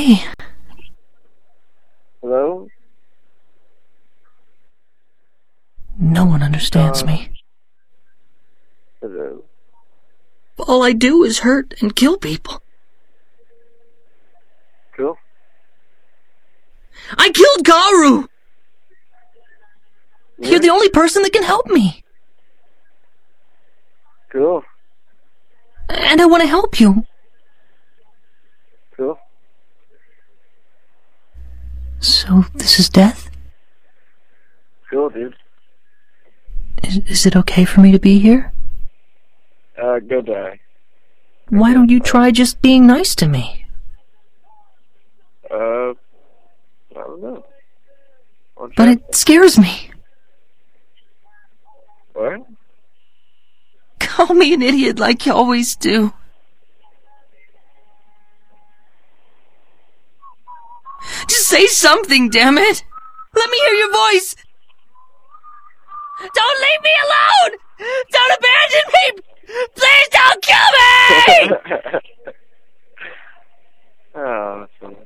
okay? Hello? No one understands me. Hello? All I do is hurt and kill people. Cool? I killed Karu! Yeah. You're the only person that can help me. Cool. And I want to help you. Cool. So, this is death? Cool, dude. Is it okay for me to be here? Go die. Why don't you try just being nice to me? I don't know. But it scares me. What? Call me an idiot like you always do. Just say something, damn it! Let me hear your voice! Don't leave me alone! Don't abandon me! Please don't kill me! Oh, that's funny.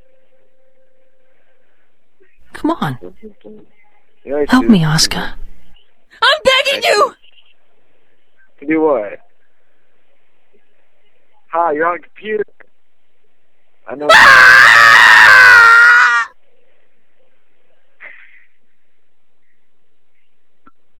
Come on, Yeah, help me, Asuka. I'm begging you! To do what? Hi, you're on a computer. I know.